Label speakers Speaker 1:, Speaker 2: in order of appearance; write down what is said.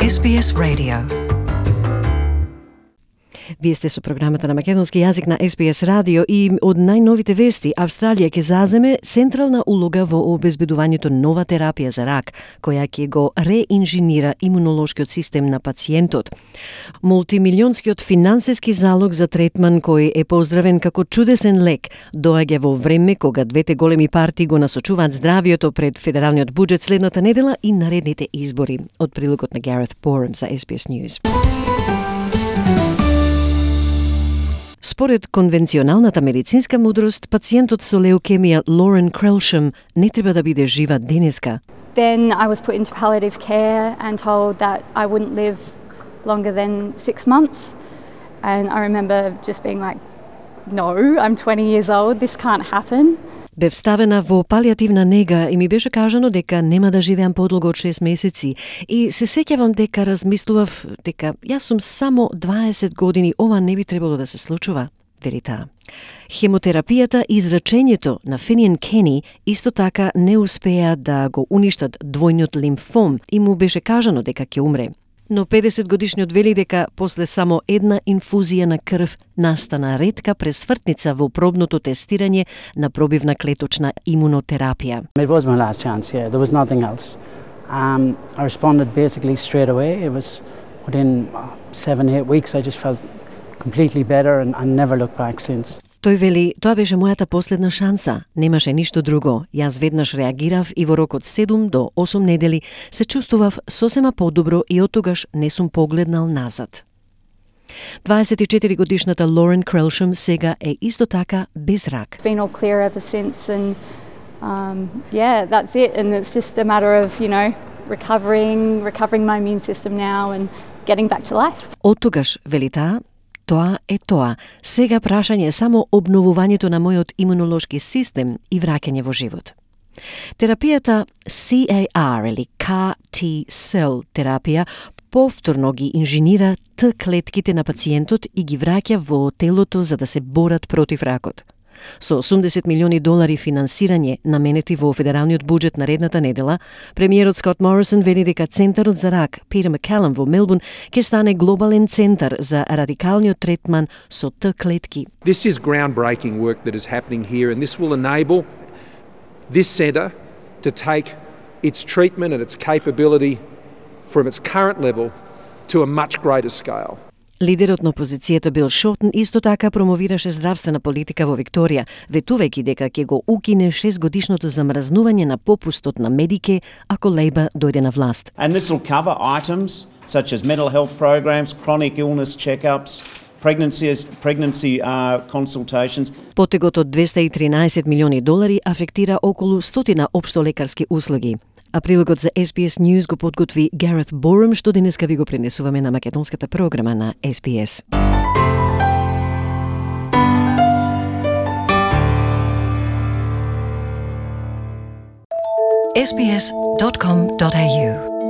Speaker 1: SBS Radio.
Speaker 2: Вие сте со програмата на македонски јазик на SBS радио и од најновите вести, Австралија ќе заземе централна улога во обезбедувањето нова терапија за рак, која ќе го реинженира имунолошкиот систем на пациентот. Мултимилионскиот финансиски залог за третман кој е поздравен како чудесен лек, доаѓа во време кога двете големи партии го насочуваат здравието пред федералниот буџет следната недела и наредните избори. Од прилогот на Gareth Borum за SBS News. Според конвенционалната медицинска мудрост, пациентот со леукемија Lauren Krelsham не треба да биде жива денеска.
Speaker 3: Then I was put into palliative care and told that I wouldn't live longer than 6 months. And I remember just being like, no, I'm 20 years old, this can't happen.
Speaker 2: Бев ставена во палијативна нега и ми беше кажано дека нема да живеам подолго од 6 месеци. И се сеќавам дека размислував дека јас сум само 20 години, ова не би требало да се случува, вели таа. Хемотерапијата и зрачењето на Finian Kenny исто така не успеа да го уништат двојниот лимфом и му беше кажано дека ќе умре. Но 50-годишниот вели дека после само една инфузија на крв настана ретка пресвртница во пробното тестирање на пробивна клеточна имунотерапија.
Speaker 4: It was my last chance, yeah. There was nothing else. I responded basically straight away. It was within 7-8 weeks I just felt completely better and I never looked back since.
Speaker 2: Тој вели, тоа беше мојата последна шанса, немаше ништо друго. Јас веднаш реагирав и во рок од 7 до 8 недели се чувствував сосема подобро и оттогаш не сум погледнал назад. 24-годишната Lauren Krelsham сега е исто така без рак.
Speaker 3: It's been all clear ever since and yeah, that's it. And it's just a matter of, recovering my immune system now and getting back to life.
Speaker 2: Оттогаш, вели таа, тоа е тоа. Сега прашање е само обновувањето на мојот имунолошки систем и враќање во живот. Терапијата CAR или CAR-T-cell терапија повторно ги инженира Т-клетките на пациентот и ги враќа во телото за да се борат против ракот. Со $80 милиони финансирање наменети во федералниот буџет наредната недела, премиерот Скот Морисон вели дека Центарот за рак Питер Маккалам во Мелбурн ќе стане глобален центар за радикалниот третман со Т-клетки.
Speaker 5: This is groundbreaking work that is happening here and this will enable this centre to take its treatment and its capability from its current level to a much greater scale.
Speaker 2: Лидерот на опозицијата Бил Шортон исто така промовираше здравствена политика во Викторија, ветувајќи дека ќе го укине 6-годишното замрзнување на попустот на Медике ако Лейбар дојде на власт.
Speaker 6: And this will cover items such as mental health programs, chronic illness checkups, pregnancy consultations.
Speaker 2: Потегот од $213 милиони афектира околу 100 општо лекарски услуги. А прилогот за SBS News го подготви Gareth Borum, што денеска ви го пренесуваме на македонската програма на SBS.
Speaker 1: sbs.com.au